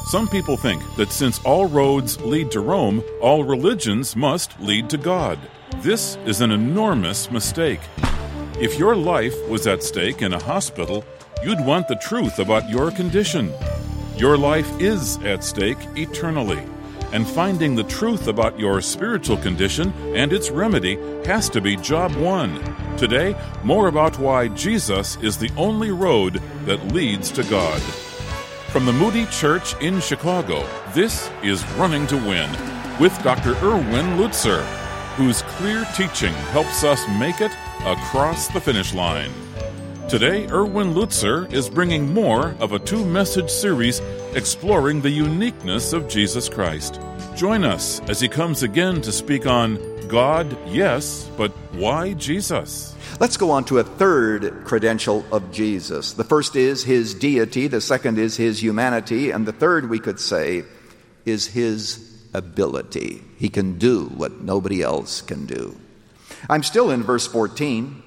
Some people think that since all roads lead to Rome, all religions must lead to God. This is an enormous mistake. If your life was at stake in a hospital, you'd want the truth about your condition. Your life is at stake eternally, and finding the truth about your spiritual condition and its remedy has to be job one. Today, more about why Jesus is the only road that leads to God. From the Moody Church in Chicago, this is Running to Win with Dr. Erwin Lutzer, whose clear teaching helps us make it across the finish line. Today, Erwin Lutzer is bringing more of a two-message series exploring the uniqueness of Jesus Christ. Join us as he comes again to speak on God, yes, but why Jesus? Let's go on to a third credential of Jesus. The first is his deity, the second is his humanity, and the third, we could say, is his ability. He can do what nobody else can do. I'm still in verse 14.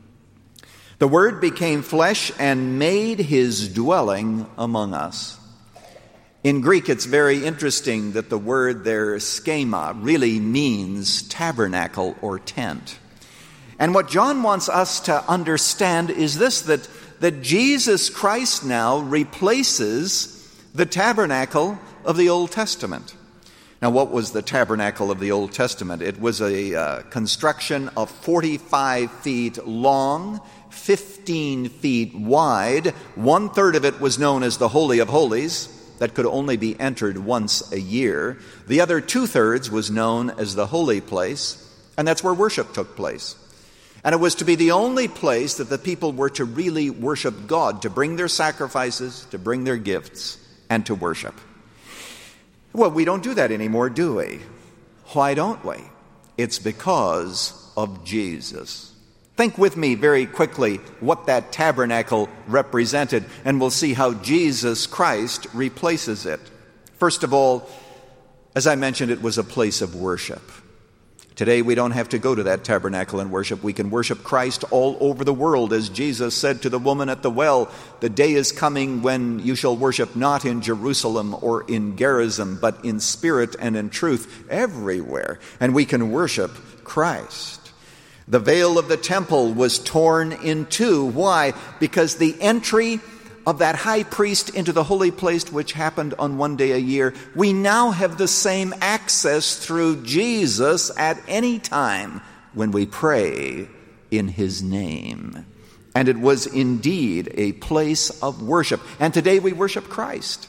The Word became flesh and made his dwelling among us. In Greek, it's very interesting that the word there, schema, really means tabernacle or tent. And what John wants us to understand is this, that Jesus Christ now replaces the tabernacle of the Old Testament. Now, what was the tabernacle of the Old Testament? It was a construction of 45 feet long, 15 feet wide. 1/3 of it was known as the Holy of Holies. That could only be entered once a year. The other 2/3 was known as the Holy Place, and that's where worship took place. And it was to be the only place that the people were to really worship God, to bring their sacrifices, to bring their gifts, and to worship. Well, we don't do that anymore, do we? Why don't we? It's because of Jesus. Think with me very quickly what that tabernacle represented, and we'll see how Jesus Christ replaces it. First of all, as I mentioned, it was a place of worship. Today, we don't have to go to that tabernacle and worship. We can worship Christ all over the world. As Jesus said to the woman at the well, the day is coming when you shall worship not in Jerusalem or in Gerizim, but in spirit and in truth everywhere. And we can worship Christ. The veil of the temple was torn in two. Why? Because the entry of that high priest into the holy place, which happened on one day a year, we now have the same access through Jesus at any time when we pray in his name. And it was indeed a place of worship. And today we worship Christ.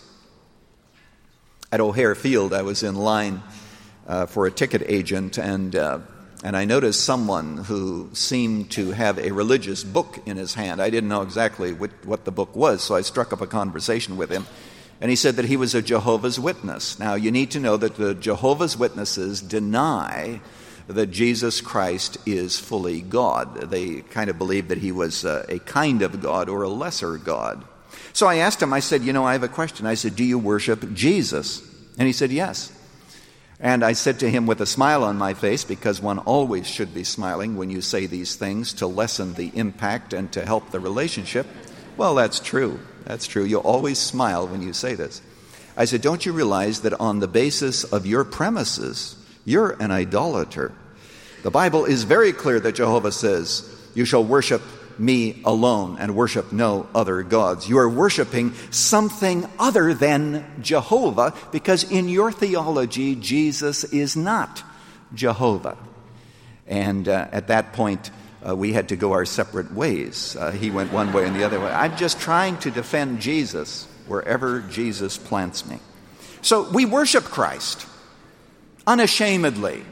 At O'Hare Field, I was in line for a ticket agent, and I noticed someone who seemed to have a religious book in his hand. I didn't know exactly what the book was, so I struck up a conversation with him. And he said that he was a Jehovah's Witness. Now, you need to know that the Jehovah's Witnesses deny that Jesus Christ is fully God. They kind of believe that he was a kind of God or a lesser God. So I asked him, I said, I have a question. I said, do you worship Jesus? And he said, yes. And I said to him with a smile on my face, because one always should be smiling when you say these things to lessen the impact and to help the relationship. Well, that's true. That's true. You always smile when you say this. I said, don't you realize that on the basis of your premises, you're an idolater? The Bible is very clear that Jehovah says, you shall worship me alone and worship no other gods. You are worshiping something other than Jehovah, because in your theology, Jesus is not Jehovah. And at that point, we had to go our separate ways. He went one way and the other way. I'm just trying to defend Jesus wherever Jesus plants me. So we worship Christ unashamedly.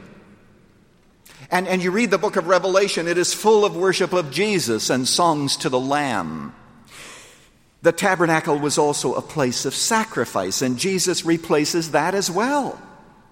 And you read the book of Revelation, it is full of worship of Jesus and songs to the Lamb. The tabernacle was also a place of sacrifice, and Jesus replaces that as well.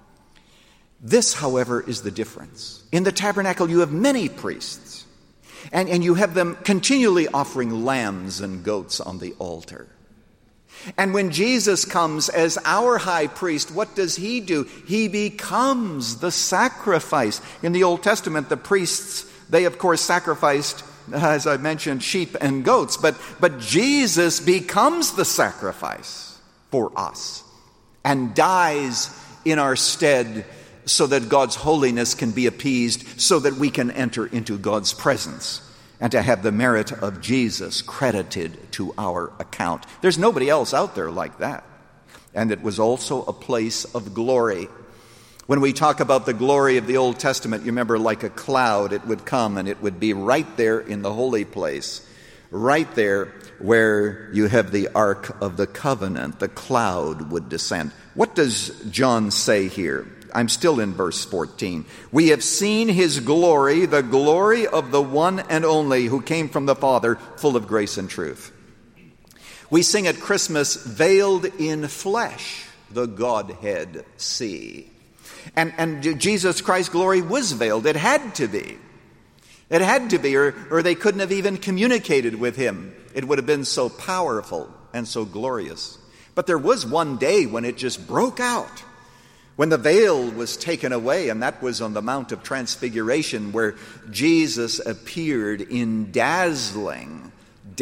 This, however, is the difference. In the tabernacle, you have many priests, and you have them continually offering lambs and goats on the altar. And when Jesus comes as our high priest, what does he do? He becomes the sacrifice. In the Old Testament, the priests, they of course sacrificed, as I mentioned, sheep and goats. But Jesus becomes the sacrifice for us. and dies in our stead so that God's holiness can be appeased, so that we can enter into God's presence and to have the merit of Jesus credited to our account. There's nobody else out there like that. And it was also a place of glory. When we talk about the glory of the Old Testament, you remember, like a cloud, it would come and it would be right there in the holy place, right there where you have the Ark of the Covenant. The cloud would descend. What does John say here? I'm still in verse 14. We have seen his glory, the glory of the one and only who came from the Father, full of grace and truth. We sing at Christmas, veiled in flesh, the Godhead see. And Jesus Christ's glory was veiled. It had to be. It had to be, or they couldn't have even communicated with him. It would have been so powerful and so glorious. But there was one day when it just broke out, when the veil was taken away, and that was on the Mount of Transfiguration, where Jesus appeared in dazzling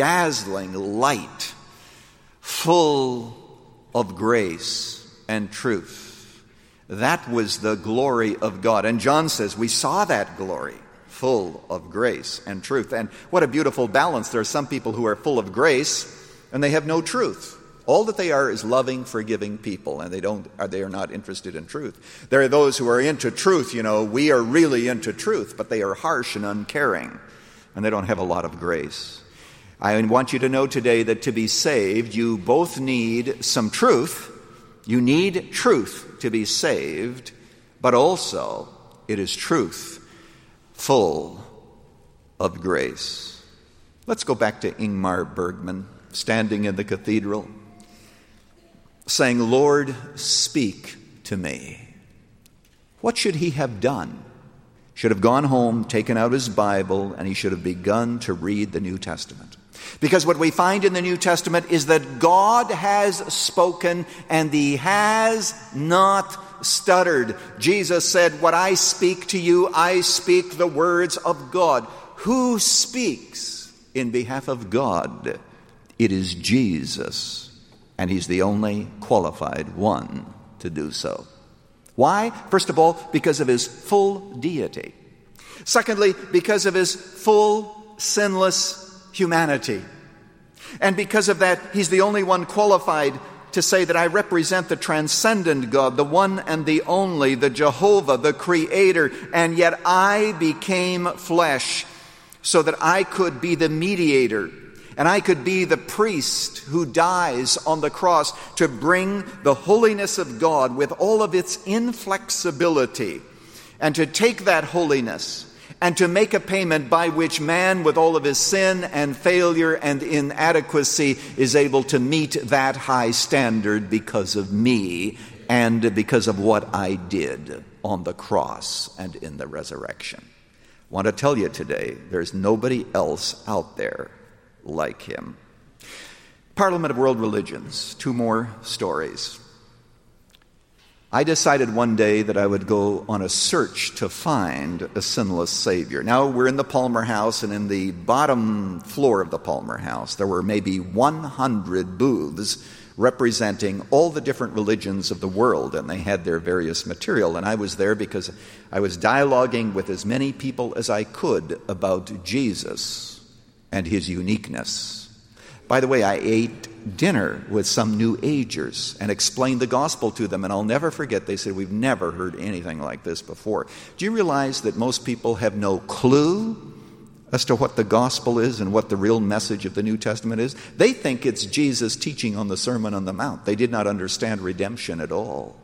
light, full of grace and truth. That was the glory of God. And John says, we saw that glory, full of grace and truth. And what a beautiful balance. There are some people who are full of grace, and they have no truth. All that they are is loving, forgiving people, and they are not interested in truth. There are those who are into truth. We are really into truth, but they are harsh and uncaring, and they don't have a lot of grace. I want you to know today that to be saved, you both need some truth. You need truth to be saved, but also it is truth full of grace. Let's go back to Ingmar Bergman, standing in the cathedral, saying, Lord, speak to me. What should he have done? Should have gone home, taken out his Bible, and he should have begun to read the New Testament. Because what we find in the New Testament is that God has spoken and he has not stuttered. Jesus said, what I speak to you, I speak the words of God. Who speaks in behalf of God? It is Jesus. And he's the only qualified one to do so. Why? First of all, because of his full deity. Secondly, because of his full sinless humanity. And because of that, he's the only one qualified to say that I represent the transcendent God, the one and the only, the Jehovah, the Creator, and yet I became flesh so that I could be the mediator. And I could be the priest who dies on the cross to bring the holiness of God with all of its inflexibility, and to take that holiness and to make a payment by which man, with all of his sin and failure and inadequacy, is able to meet that high standard because of me and because of what I did on the cross and in the resurrection. I want to tell you today, there's nobody else out there like him. Parliament of World Religions, 2 more stories. I decided one day that I would go on a search to find a sinless Savior. Now, we're in the Palmer House, and in the bottom floor of the Palmer House, there were maybe 100 booths representing all the different religions of the world, and they had their various material. And I was there because I was dialoguing with as many people as I could about Jesus and his uniqueness. By the way, I ate dinner with some New Agers and explained the gospel to them, and I'll never forget, they said, we've never heard anything like this before. Do you realize that most people have no clue as to what the gospel is and what the real message of the New Testament is? They think it's Jesus teaching on the Sermon on the Mount. They did not understand redemption at all.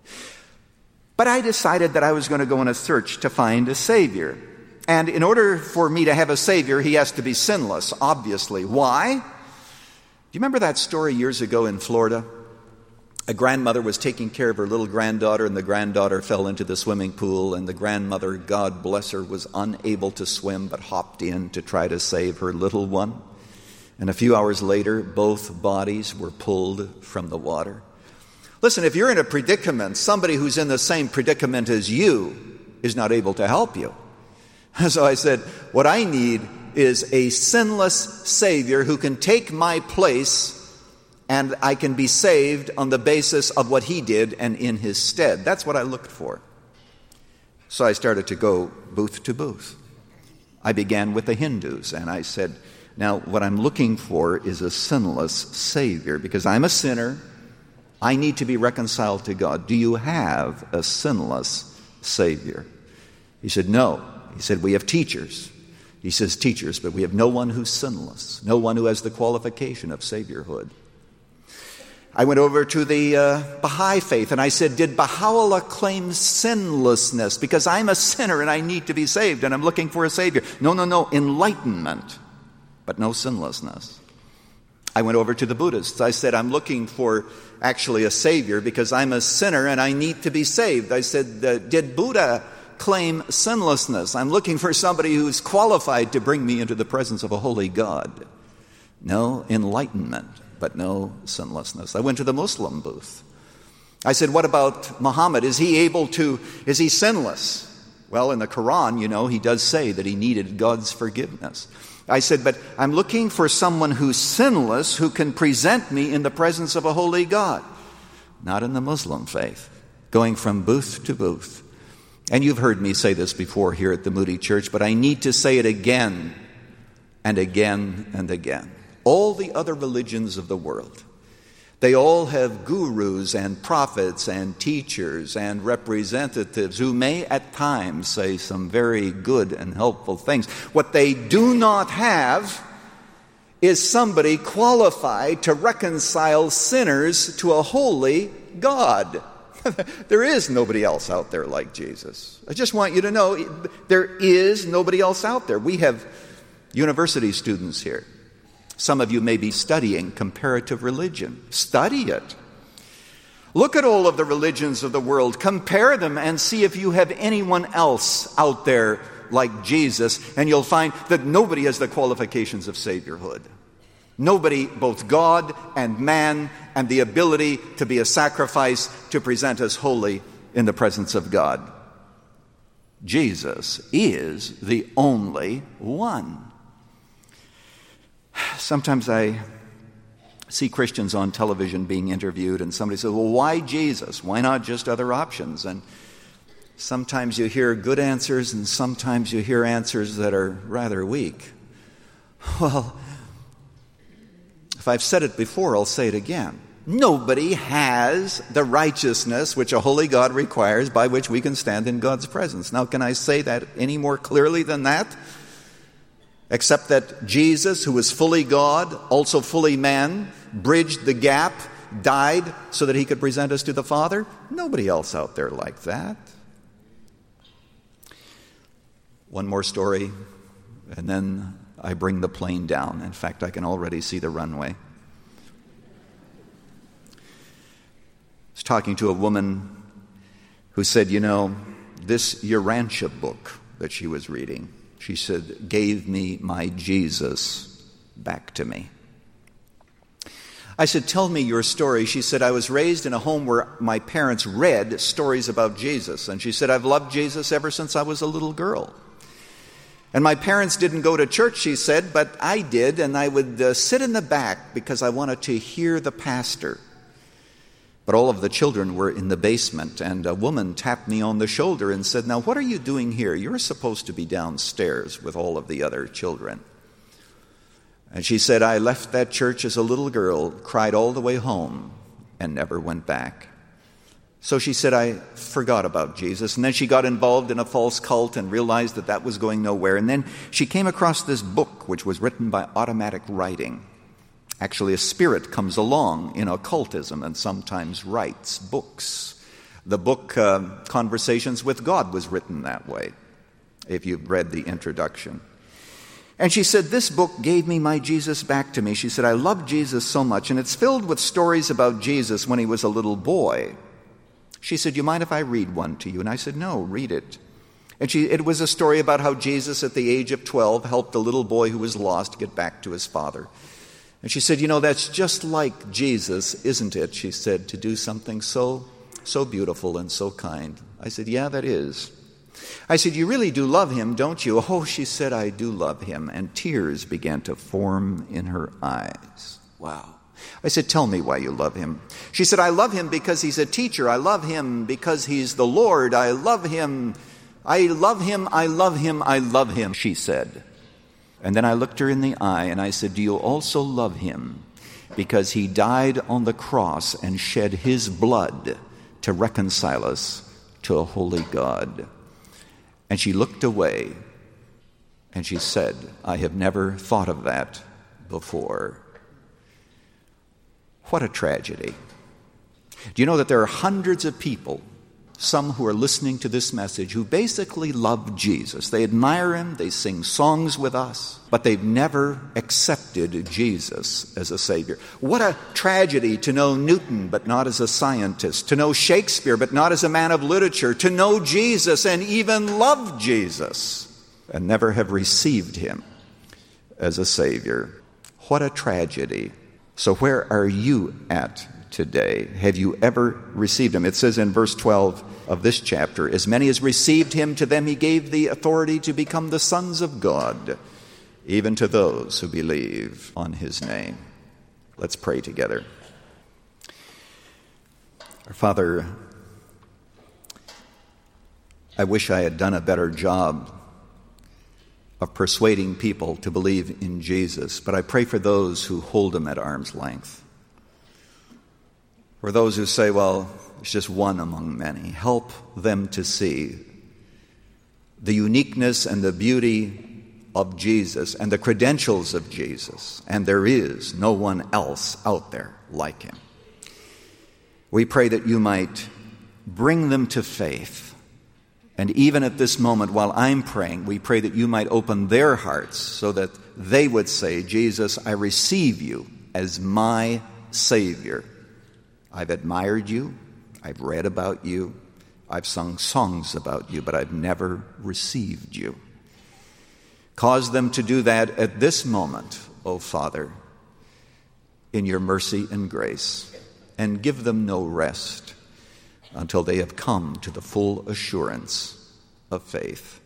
But I decided that I was going to go on a search to find a Savior. And in order for me to have a Savior, he has to be sinless, obviously. Why? Do you remember that story years ago in Florida? A grandmother was taking care of her little granddaughter, and the granddaughter fell into the swimming pool, and the grandmother, God bless her, was unable to swim but hopped in to try to save her little one. And a few hours later, both bodies were pulled from the water. Listen, if you're in a predicament, somebody who's in the same predicament as you is not able to help you. So I said, what I need is a sinless Savior who can take my place and I can be saved on the basis of what he did and in his stead. That's what I looked for. So I started to go booth to booth. I began with the Hindus, and I said, now what I'm looking for is a sinless Savior, because I'm a sinner. I need to be reconciled to God. Do you have a sinless Savior? He said, no. He said, we have teachers. He says teachers, but we have no one who's sinless, no one who has the qualification of Saviorhood. I went over to the Baha'i faith, and I said, did Baha'u'llah claim sinlessness? Because I'm a sinner and I need to be saved, and I'm looking for a Savior. No, enlightenment, but no sinlessness. I went over to the Buddhists. I said, I'm looking for actually a Savior because I'm a sinner and I need to be saved. I said, did Buddha claim sinlessness? I'm looking for somebody who's qualified to bring me into the presence of a holy God. No, enlightenment, but no sinlessness. I went to the Muslim booth. I said, what about Muhammad? Is he sinless? Well, in the Quran, he does say that he needed God's forgiveness. I said, but I'm looking for someone who's sinless, who can present me in the presence of a holy God. Not in the Muslim faith. Going from booth to booth. And you've heard me say this before here at the Moody Church, but I need to say it again and again and again. All the other religions of the world, they all have gurus and prophets and teachers and representatives who may at times say some very good and helpful things. What they do not have is somebody qualified to reconcile sinners to a holy God. There is nobody else out there like Jesus. I just want you to know there is nobody else out there. We have university students here. Some of you may be studying comparative religion. Study it. Look at all of the religions of the world. Compare them and see if you have anyone else out there like Jesus, and you'll find that nobody has the qualifications of Saviorhood. Nobody, both God and man, and the ability to be a sacrifice to present us holy in the presence of God. Jesus is the only one. Sometimes I see Christians on television being interviewed, and somebody says, well, why Jesus? Why not just other options? And sometimes you hear good answers, and sometimes you hear answers that are rather weak. Well, if I've said it before, I'll say it again. Nobody has the righteousness which a holy God requires by which we can stand in God's presence. Now, can I say that any more clearly than that? Except that Jesus, who was fully God, also fully man, bridged the gap, died so that he could present us to the Father. Nobody else out there like that. One more story, and then I bring the plane down. In fact, I can already see the runway. I was talking to a woman who said, this Urantia book that she was reading, she said, gave me my Jesus back to me. I said, tell me your story. She said, I was raised in a home where my parents read stories about Jesus. And she said, I've loved Jesus ever since I was a little girl. And my parents didn't go to church, she said, but I did, and I would sit in the back because I wanted to hear the pastor. But all of the children were in the basement, and a woman tapped me on the shoulder and said, now, what are you doing here? You're supposed to be downstairs with all of the other children. And she said, I left that church as a little girl, cried all the way home, and never went back. So she said, I forgot about Jesus. And then she got involved in a false cult and realized that that was going nowhere. And then she came across this book, which was written by automatic writing. Actually, a spirit comes along in occultism and sometimes writes books. The book Conversations with God was written that way, if you've read the introduction. And she said, this book gave me my Jesus back to me. She said, I love Jesus so much, and it's filled with stories about Jesus when he was a little boy. She said, you mind if I read one to you? And I said, no, read it. And it was a story about how Jesus, at the age of 12, helped a little boy who was lost get back to his father. And she said, that's just like Jesus, isn't it? She said, to do something so beautiful and so kind. I said, yeah, that is. I said, you really do love him, don't you? Oh, she said, I do love him. And tears began to form in her eyes. Wow. I said, tell me why you love him. She said, I love him because he's a teacher. I love him because he's the Lord. I love him. I love him. I love him. I love him, she said. And then I looked her in the eye and I said, do you also love him because he died on the cross and shed his blood to reconcile us to a holy God? And she looked away and she said, I have never thought of that before. What a tragedy. Do you know that there are hundreds of people, some who are listening to this message, who basically love Jesus? They admire him, they sing songs with us, but they've never accepted Jesus as a Savior. What a tragedy to know Newton but not as a scientist, to know Shakespeare but not as a man of literature, to know Jesus and even love Jesus and never have received him as a Savior. What a tragedy. So where are you at today? Have you ever received him? It says in verse 12 of this chapter, as many as received him, to them he gave the authority to become the sons of God, even to those who believe on his name. Let's pray together. Our Father, I wish I had done a better job of persuading people to believe in Jesus, but I pray for those who hold him at arm's length. For those who say, well, it's just one among many. Help them to see the uniqueness and the beauty of Jesus and the credentials of Jesus, and there is no one else out there like him. We pray that you might bring them to faith. And even at this moment, while I'm praying, we pray that you might open their hearts so that they would say, Jesus, I receive you as my Savior. I've admired you. I've read about you. I've sung songs about you, but I've never received you. Cause them to do that at this moment, O Father, in your mercy and grace, and give them no rest until they have come to the full assurance of faith.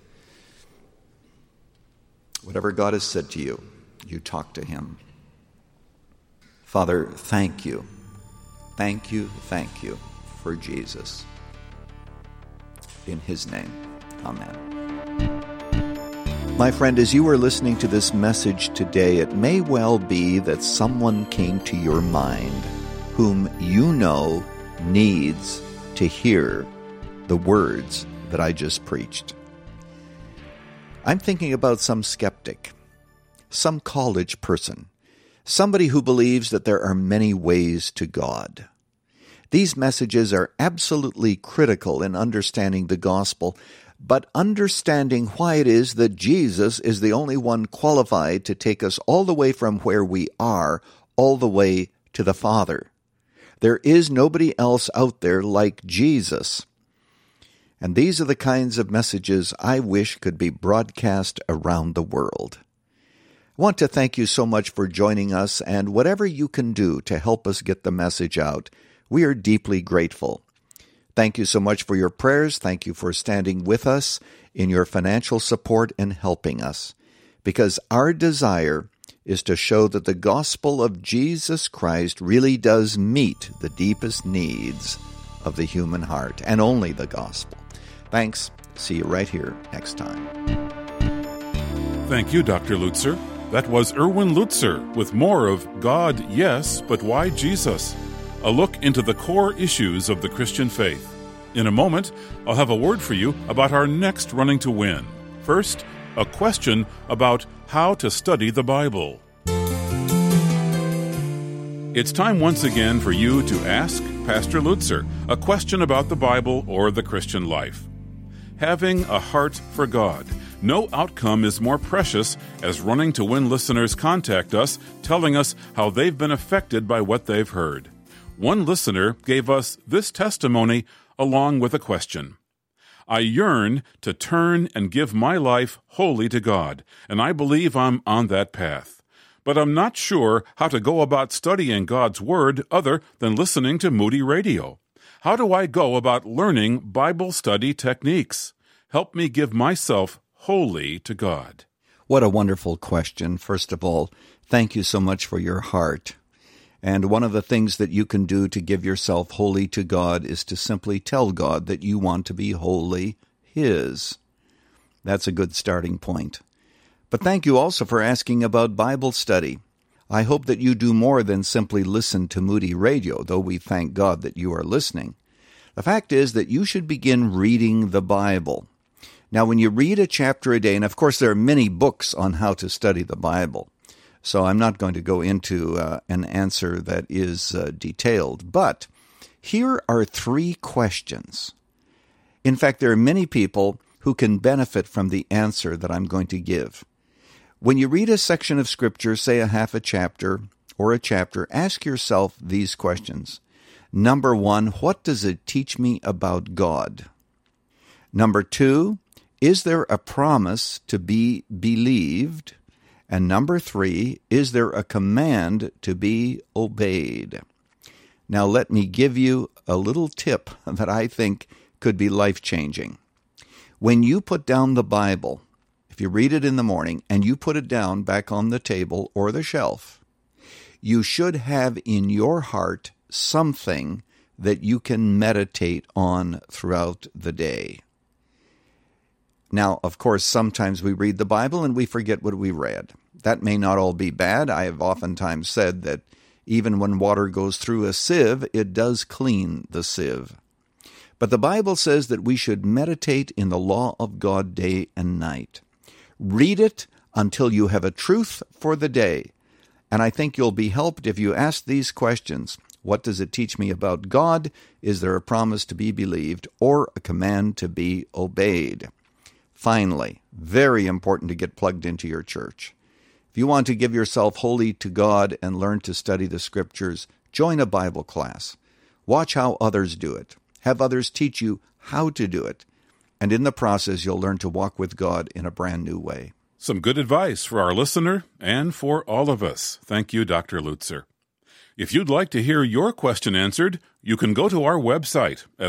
Whatever God has said to you, you talk to him. Father, thank you. Thank you for Jesus. In his name, amen. My friend, as you are listening to this message today, it may well be that someone came to your mind whom you know needs to hear the words that I just preached. I'm thinking about some skeptic, some college person, somebody who believes that there are many ways to God. These messages are absolutely critical in understanding the gospel, but understanding why it is that Jesus is the only one qualified to take us all the way from where we are, all the way to the Father. There is nobody else out there like Jesus. And these are the kinds of messages I wish could be broadcast around the world. I want to thank you so much for joining us, and whatever you can do to help us get the message out, we are deeply grateful. Thank you so much for your prayers. Thank you for standing with us in your financial support and helping us, because our desire is to show that the gospel of Jesus Christ really does meet the deepest needs of the human heart, and only the gospel. Thanks. See you right here next time. Thank you, Dr. Lutzer. That was Erwin Lutzer with more of God, Yes, but Why Jesus? A look into the core issues of the Christian faith. In a moment, I'll have a word for you about our next Running to Win. First, a question about how to study the Bible. It's time once again for you to ask Pastor Lutzer a question about the Bible or the Christian life. Having a heart for God. No outcome is more precious as Running to Win listeners contact us, telling us how they've been affected by what they've heard. One listener gave us this testimony along with a question. I yearn to turn and give my life wholly to God, and I believe I'm on that path. But I'm not sure how to go about studying God's Word other than listening to Moody Radio. How do I go about learning Bible study techniques? Help me give myself wholly to God. What a wonderful question. First of all, thank you so much for your heart. And one of the things that you can do to give yourself wholly to God is to simply tell God that you want to be wholly His. That's a good starting point. But thank you also for asking about Bible study. I hope that you do more than simply listen to Moody Radio, though we thank God that you are listening. The fact is that you should begin reading the Bible. Now, when you read a chapter a day, and of course there are many books on how to study the Bible, so I'm not going to go into an answer that is detailed, but here are 3 questions. In fact, there are many people who can benefit from the answer that I'm going to give. When you read a section of Scripture, say a half a chapter or a chapter, ask yourself these questions. Number 1, what does it teach me about God? Number 2, is there a promise to be believed? And number 3, is there a command to be obeyed? Now let me give you a little tip that I think could be life-changing. When you put down the Bible, if you read it in the morning and you put it down back on the table or the shelf, you should have in your heart something that you can meditate on throughout the day. Now, of course, sometimes we read the Bible and we forget what we read. That may not all be bad. I have oftentimes said that even when water goes through a sieve, it does clean the sieve. But the Bible says that we should meditate in the law of God day and night. Read it until you have a truth for the day. And I think you'll be helped if you ask these questions. What does it teach me about God? Is there a promise to be believed or a command to be obeyed? Finally, very important to get plugged into your church. If you want to give yourself wholly to God and learn to study the Scriptures, join a Bible class. Watch how others do it. Have others teach you how to do it. And in the process, you'll learn to walk with God in a brand new way. Some good advice for our listener and for all of us. Thank you, Dr. Lutzer. If you'd like to hear your question answered, you can go to our website at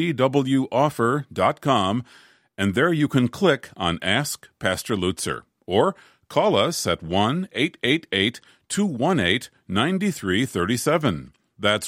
rtwoffer.com, and there you can click on Ask Pastor Lutzer, or call us at 1-888-218-9337. That's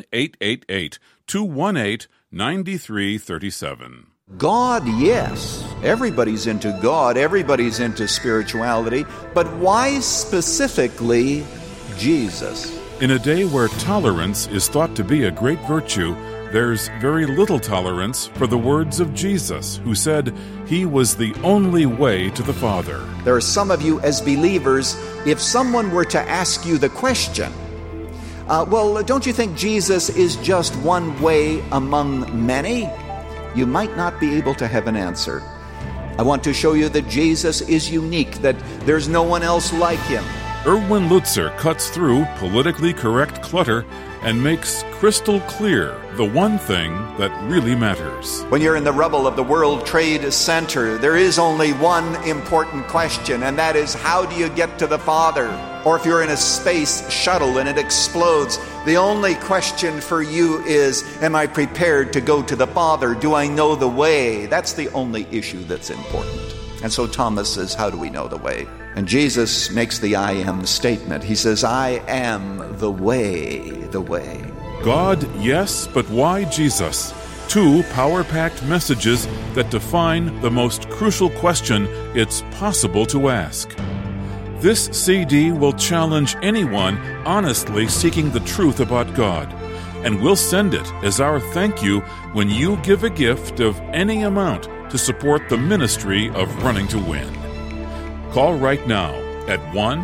1-888-218-9337. God, yes. Everybody's into God. Everybody's into spirituality. But why specifically Jesus? In a day where tolerance is thought to be a great virtue, there's very little tolerance for the words of Jesus, who said He was the only way to the Father. There are some of you as believers, if someone were to ask you the question, well, don't you think Jesus is just one way among many? You might not be able to have an answer. I want to show you that Jesus is unique, that there's no one else like Him. Erwin Lutzer cuts through politically correct clutter and makes crystal clear the one thing that really matters. When you're in the rubble of the World Trade Center, there is only one important question, and that is, how do you get to the Father? Or if you're in a space shuttle and it explodes, the only question for you is, am I prepared to go to the Father? Do I know the way? That's the only issue that's important. And so Thomas says, how do we know the way? And Jesus makes the I am statement. He says, I am the way, the way. God, yes, but why Jesus? 2 power-packed messages that define the most crucial question it's possible to ask. This CD will challenge anyone honestly seeking the truth about God, and we'll send it as our thank you when you give a gift of any amount to support the ministry of Running to Win. Call right now at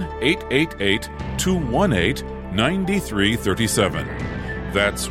1-888-218-9337. That's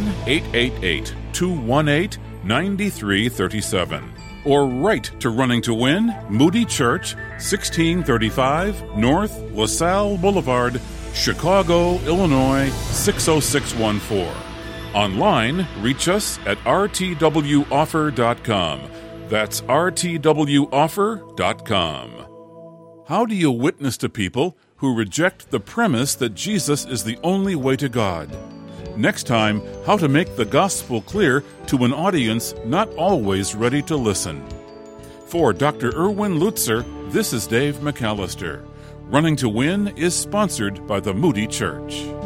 1-888-218-9337. Or write to Running to Win, Moody Church, 1635 North LaSalle Boulevard, Chicago, Illinois, 60614. Online, reach us at rtwoffer.com. That's rtwoffer.com. How do you witness to people who reject the premise that Jesus is the only way to God? Next time, how to make the gospel clear to an audience not always ready to listen. For Dr. Erwin Lutzer, this is Dave McAllister. Running to Win is sponsored by the Moody Church.